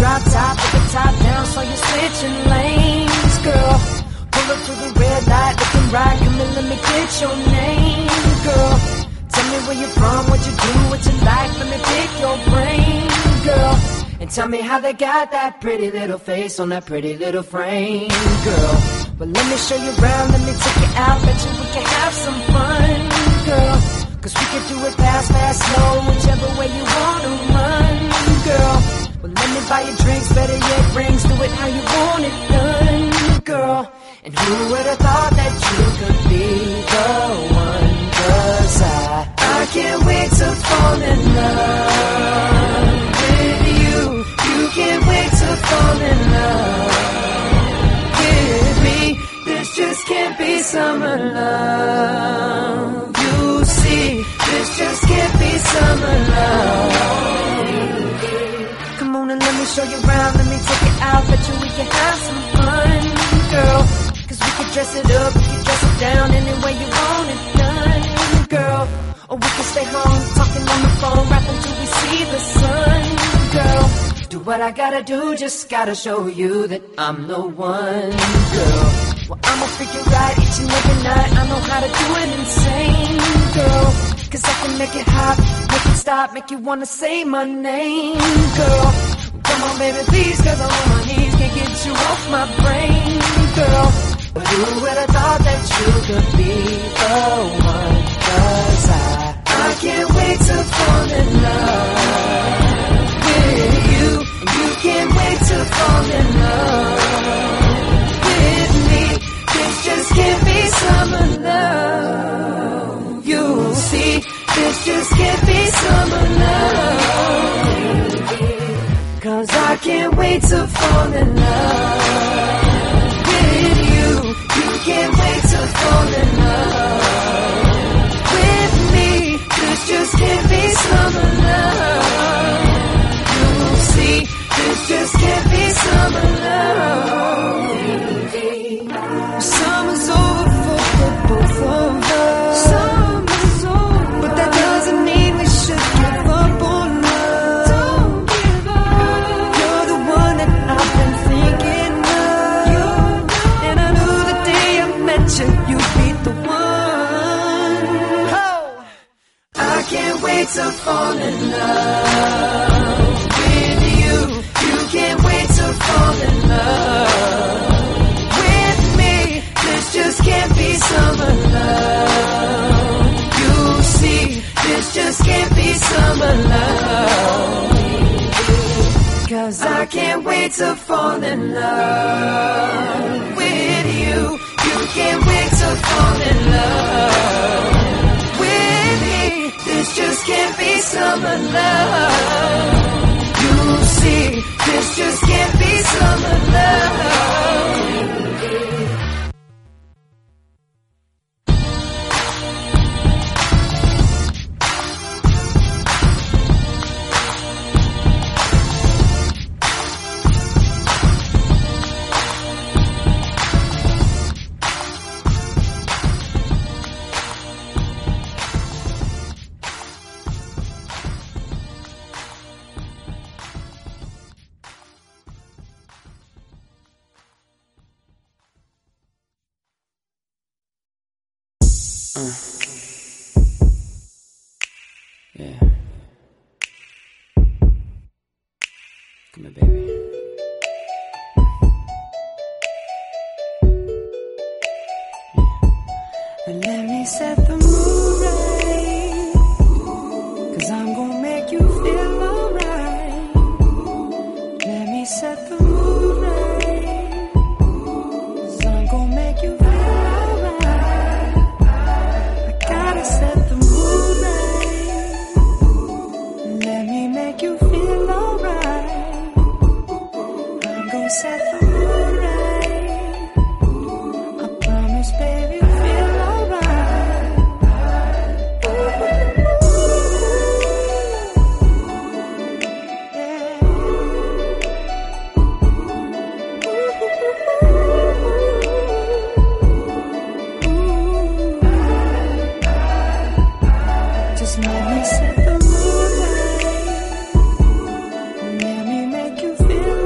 drop top, with the top down, so you're switching lanes, girl. Pull up to the red light, looking right, come and let me get your name, girl. Tell me where you're from, what you do, what you like, let me pick your brain, girl. And tell me how they got that pretty little face on that pretty little frame, girl. Well, let me show you around, let me take you out, bet you we can have some fun, girl. Cause we can do it fast, fast, slow, whichever way you wanna run, girl. Well, let me buy you drinks, better yet rings, do it how you want it done, girl. And who would have thought that you could be the one? Cause I can't wait to fall in love with you. You can't wait to fall in love with me. This just can't be summer love. You see, this just can't be summer love. Come on and let me show you around, let me take it out, bet you we can have some fun, girl. Cause we can dress it up, we can dress it down, any way you want it done, girl. Or we can stay home, talking on the phone, rapping till we see the sun, girl. Do what I gotta do, just gotta show you that I'm the one, girl. Well, I'ma freak you right each and every night, I know how to do it insane, girl. Cause I can make it hot, make it stop, make you wanna say my name, girl. Come on baby please, cause I'm on my knees, can't get you off my brain, girl. But who would have thought that you could be the one? Cause I can't wait to fall in love with you. And you can't wait to fall in love with me. This just can't be summer love. You'll see, this just can't be summer love. Cause I can't wait to fall in love with you. You can't wait to fall in love with me. This just can't be summer love. You'll see, this just can't be summer love. Summer's over for both of us. Summer's over, but that doesn't mean we should give up on love. Don't give up. You're the one that I've been thinking of. And I knew the day I met you, you'd be the one. Oh. I can't wait to fall in love with you. You can't wait to fall in love with me. This just can't be summer love. You see, this just can't be summer love. Cause I can't wait to fall in love with you. You can't wait to fall in love with me. This just can't be summer love. You see, this just can't be summer love. Yeah. Come here, baby. And let me set the mood right, cause I'm gonna make you feel alright. Let me set the mood right, cause I'm gonna make you feel alright. I gotta set the mood right, let me make you feel alright. I'm gonna set the mood right, I promise baby. Let me set the mood right. Let me make you feel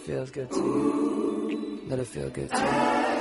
feels good to you. Let it feel good to you.